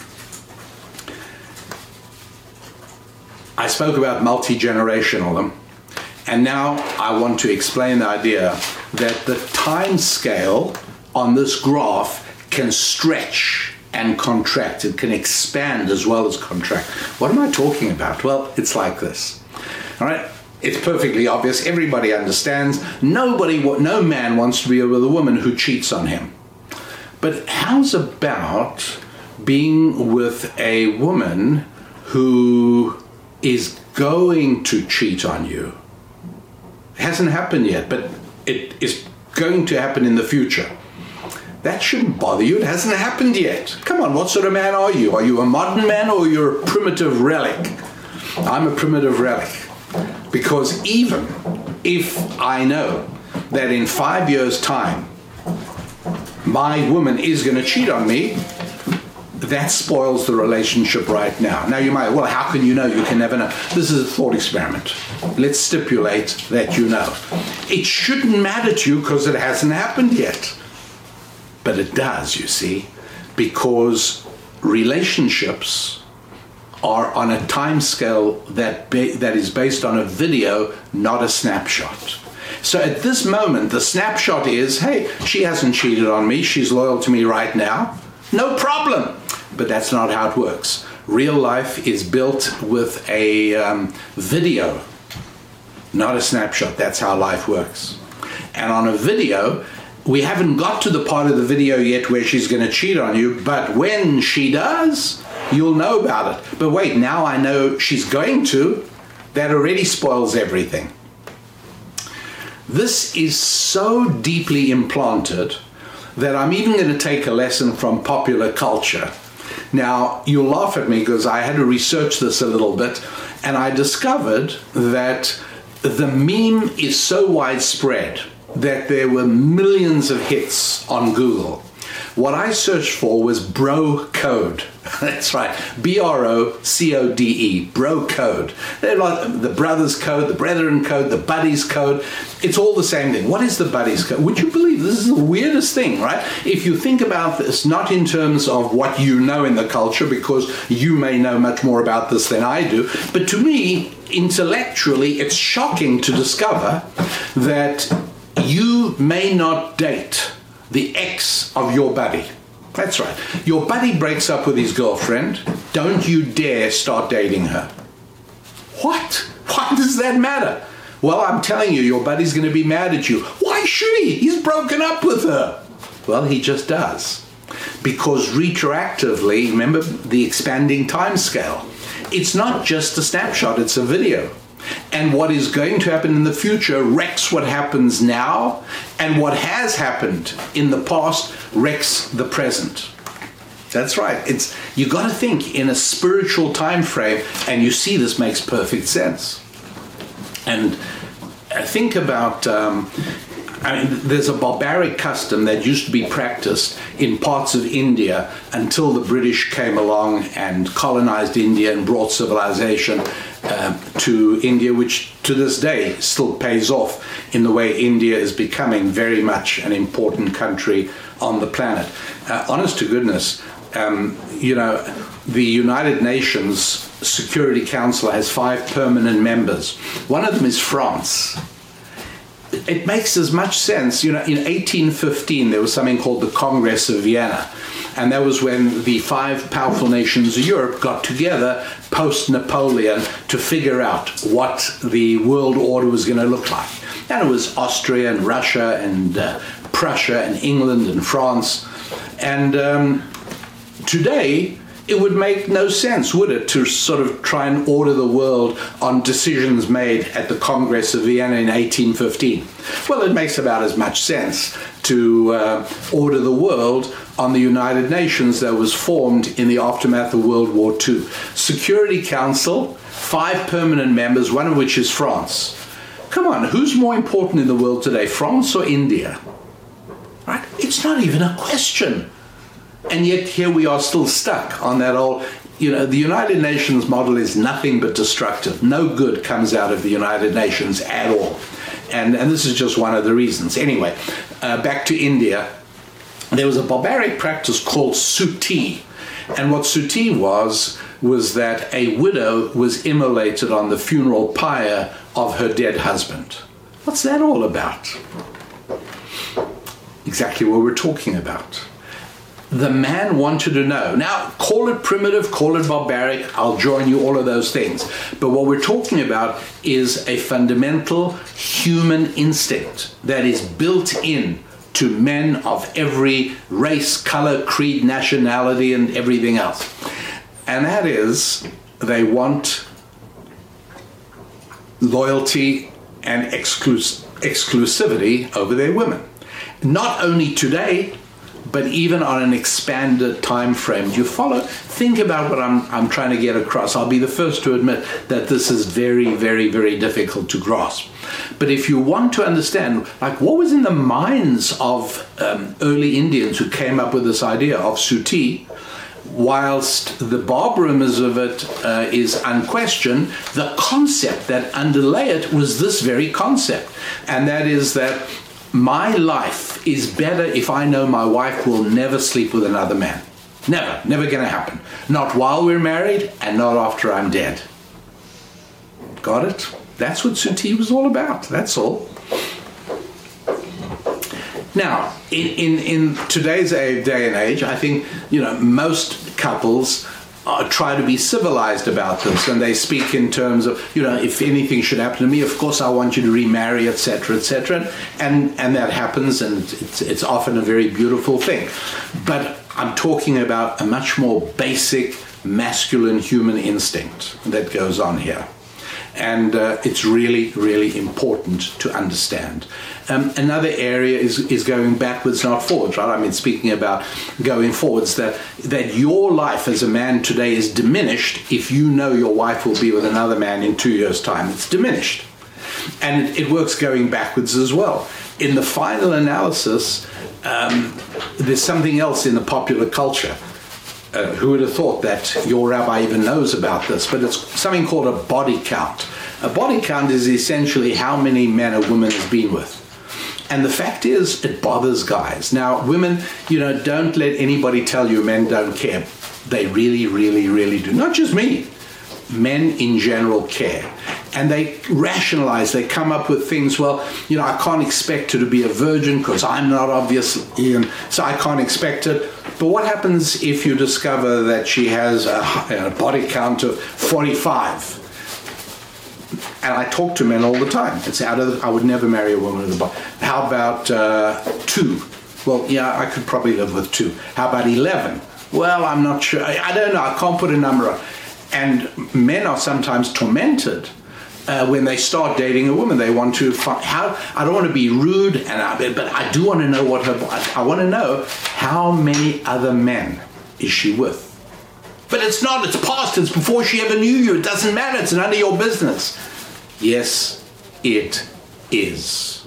I spoke about multi-generationalism, and now I want to explain the idea that the time scale on this graph can stretch and contract. It can expand as well as contract. What am I talking about? Well, it's like this. All right? It's perfectly obvious. Everybody understands. No man wants to be with a woman who cheats on him. But how's about being with a woman who is going to cheat on you? It hasn't happened yet, but it is going to happen in the future. That shouldn't bother you. It hasn't happened yet. Come on, what sort of man are you? Are you a modern man or you're a primitive relic? I'm a primitive relic. Because even if I know that in 5 years' time my woman is going to cheat on me, that spoils the relationship right now. Now you might, well, how can you know? You can never know. This is a thought experiment. Let's stipulate that you know. It shouldn't matter to you because it hasn't happened yet. But it does, you see, because relationships are on a time scale that is based on a video, not a snapshot. So at this moment, the snapshot is, hey, she hasn't cheated on me. She's loyal to me right now. No problem. But that's not how it works. Real life is built with a video, not a snapshot. That's how life works. And on a video, we haven't got to the part of the video yet where she's going to cheat on you, but when she does, you'll know about it. But wait, now I know she's going to. That already spoils everything. This is so deeply implanted that I'm even going to take a lesson from popular culture. Now, you'll laugh at me because I had to research this a little bit, and I discovered that the meme is so widespread that there were millions of hits on Google. What I searched for was bro code. That's right, B-R-O-C-O-D-E, bro code. They're like the brothers code, the brethren code, the buddies code. It's all the same thing. What is the buddies code? Would you believe this is the weirdest thing, right? If you think about this, not in terms of what you know in the culture, because you may know much more about this than I do, but to me, intellectually, it's shocking to discover that you may not date the ex of your buddy. That's right. Your buddy breaks up with his girlfriend. Don't you dare start dating her. What? Why does that matter? Well, I'm telling you, your buddy's going to be mad at you. Why should he? He's broken up with her. Well, he just does. Because retroactively, remember the expanding time scale. It's not just a snapshot, it's a video. And what is going to happen in the future wrecks what happens now, and what has happened in the past wrecks the present. That's right. You got to think in a spiritual time frame, and you see this makes perfect sense. And think about, there's a barbaric custom that used to be practiced in parts of India until the British came along and colonized India and brought civilization to India, which to this day still pays off in the way India is becoming very much an important country on the planet. Honest to goodness, the United Nations Security Council has 5 permanent members. One of them is France. It makes as much sense. In 1815, there was something called the Congress of Vienna. And that was when the 5 powerful nations of Europe got together post-Napoleon to figure out what the world order was going to look like. And it was Austria and Russia and Prussia and England and France. And today, it would make no sense, would it, to sort of try and order the world on decisions made at the Congress of Vienna in 1815. Well, it makes about as much sense to order the world on the United Nations that was formed in the aftermath of World War II. Security Council, 5 permanent members, one of which is France. Come on, who's more important in the world today, France or India? Right? It's not even a question. And yet here we are still stuck on that old, the United Nations model is nothing but destructive. No good comes out of the United Nations at all. And this is just one of the reasons. Anyway, back to India. There was a barbaric practice called suttee. And what suttee was that a widow was immolated on the funeral pyre of her dead husband. What's that all about? exactly what we're talking about. The man wanted to know. Now, call it primitive, call it barbaric, I'll join you, all of those things. But what we're talking about is a fundamental human instinct that is built in to men of every race, color, creed, nationality, and everything else. And that is, they want loyalty and exclusivity over their women. Not only today, but even on an expanded time frame. Do you follow? Think about what I'm trying to get across. I'll be the first to admit that this is very, very, very difficult to grasp. But if you want to understand, like, what was in the minds of early Indians who came up with this idea of suti, whilst the barbarism of it is unquestioned, the concept that underlay it was this very concept. And that is that my life is better if I know my wife will never sleep with another man. Never going to happen. Not while we're married and not after I'm dead. Got it? That's what suti was all about. That's all. Now, in today's day and age, I think, most couples try to be civilized about this, and they speak in terms of, if anything should happen to me, of course I want you to remarry, etc., etc., and that happens, and it's often a very beautiful thing. But I'm talking about a much more basic masculine human instinct that goes on here. And it's really, really important to understand. Another area is going backwards, not forwards, right? I mean, speaking about going forwards, that your life as a man today is diminished if you know your wife will be with another man in 2 years' time. It's diminished. And it works going backwards as well. In the final analysis, there's something else in the popular culture. Who would have thought that your rabbi even knows about this? But it's something called a body count. A body count is essentially how many men a woman has been with. And the fact is, it bothers guys. Now, women, don't let anybody tell you men don't care. They really, really, really do. Not just me. Men in general care. And they rationalize, they come up with things, well, I can't expect her to be a virgin because I'm not obviously, so I can't expect it. But what happens if you discover that she has a body count of 45? And I talk to men all the time. It's I would never marry a woman with a body. How about 2? Well, yeah, I could probably live with 2. How about 11? Well, I'm not sure. I don't know. I can't put a number on. And men are sometimes tormented when they start dating a woman. They want to find I don't want to be rude, but I do want to know I want to know how many other men is she with. But it's past, it's before she ever knew you. It doesn't matter, it's none of your business. Yes, it is.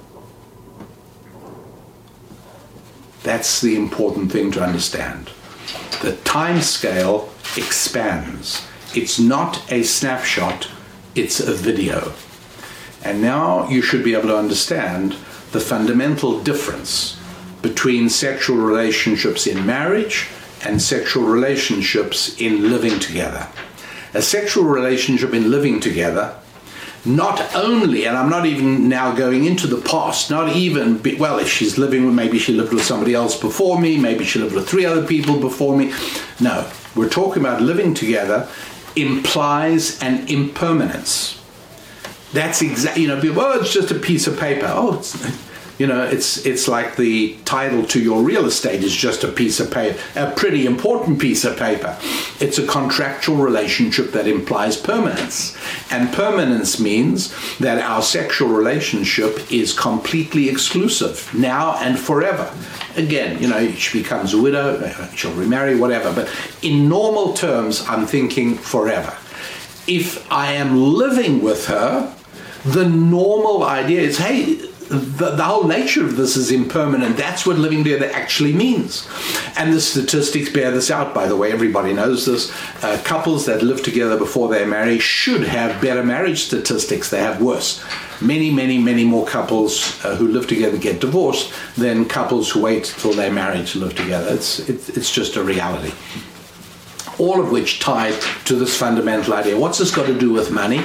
That's the important thing to understand. The time scale expands. It's not a snapshot, it's a video. And now you should be able to understand the fundamental difference between sexual relationships in marriage and sexual relationships in living together. A sexual relationship in living together, not only, and I'm not even now going into the past, not even, well, if she's living with, maybe she lived with somebody else before me, maybe she lived with 3 other people before me. No, we're talking about living together implies an impermanence. That's exactly, well, it's just a piece of paper. Oh, it's like the title to your real estate is just a piece of paper, a pretty important piece of paper. It's a contractual relationship that implies permanence. And permanence means that our sexual relationship is completely exclusive, now and forever. Again, she becomes a widow, she'll remarry, whatever. But in normal terms, I'm thinking forever. If I am living with her, the normal idea is, hey, the whole nature of this is impermanent. That's what living together actually means. And the statistics bear this out, by the way. Everybody knows this. Couples that live together before they marry should have better marriage statistics. They have worse. Many, many, many more couples who live together get divorced than couples who wait till they're married to live together. It's just a reality. All of which tied to this fundamental idea. What's this got to do with money?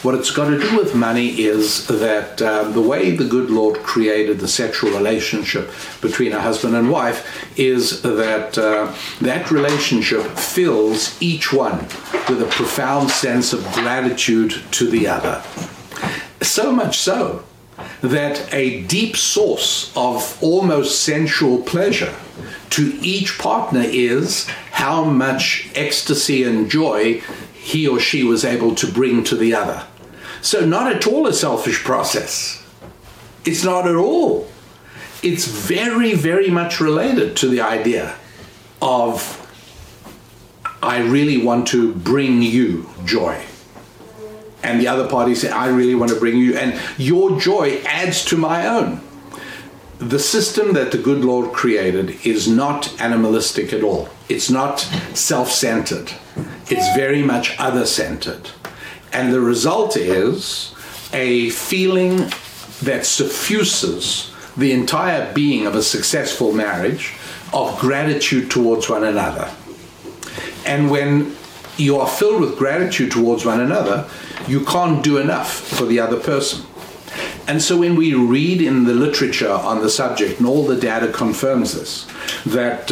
What it's got to do with money is that the way the good Lord created the sexual relationship between a husband and wife is that that relationship fills each one with a profound sense of gratitude to the other. So much so that a deep source of almost sensual pleasure to each partner is how much ecstasy and joy he or she was able to bring to the other. So not at all a selfish process. It's not at all. It's very, very much related to the idea of, I really want to bring you joy. And the other party said, I really want to bring you, and your joy adds to my own. The system that the good Lord created is not animalistic at all. It's not self-centered. It's very much other-centered. And the result is a feeling that suffuses the entire being of a successful marriage of gratitude towards one another. And when you are filled with gratitude towards one another, you can't do enough for the other person. And so when we read in the literature on the subject, and all the data confirms this, that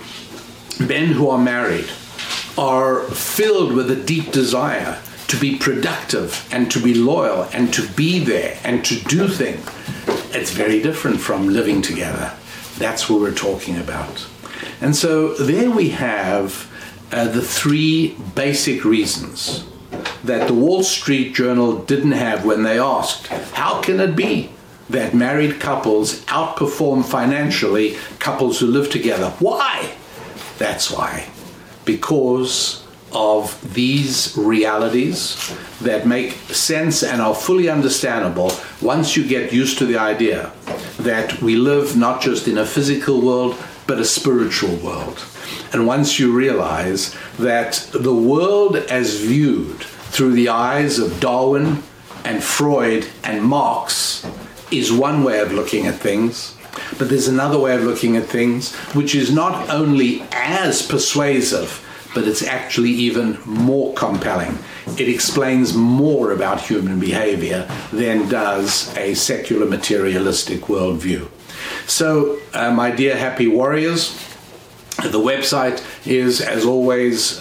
men who are married are filled with a deep desire to be productive and to be loyal and to be there and to do things. It's very different from living together. That's what we're talking about. And so there we have the three basic reasons that the Wall Street Journal didn't have when they asked, how can it be that married couples outperform financially couples who live together? Why? That's why. Because of these realities that make sense and are fully understandable once you get used to the idea that we live not just in a physical world, but a spiritual world. And once you realize that the world as viewed through the eyes of Darwin and Freud and Marx is one way of looking at things, but there's another way of looking at things which is not only as persuasive, but it's actually even more compelling. It explains more about human behavior than does a secular materialistic worldview. So, my dear happy warriors, the website is, as always,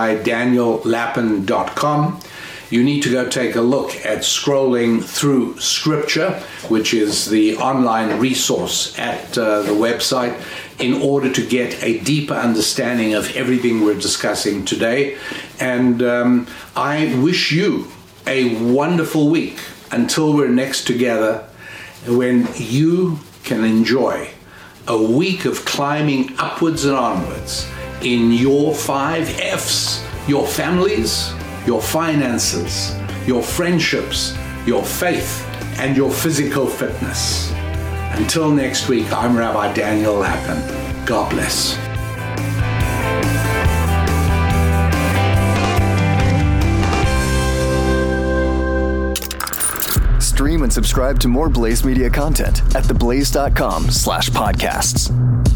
RabbiDanielLapin.com. You need to go take a look at Scrolling Through Scripture, which is the online resource at the website, in order to get a deeper understanding of everything we're discussing today. And I wish you a wonderful week until we're next together, when you can enjoy a week of climbing upwards and onwards in your 5 F's, your families, your finances, your friendships, your faith, and your physical fitness. Until next week, I'm Rabbi Daniel Lapin. God bless. Stream and subscribe to more Blaze Media content at theblaze.com/podcasts.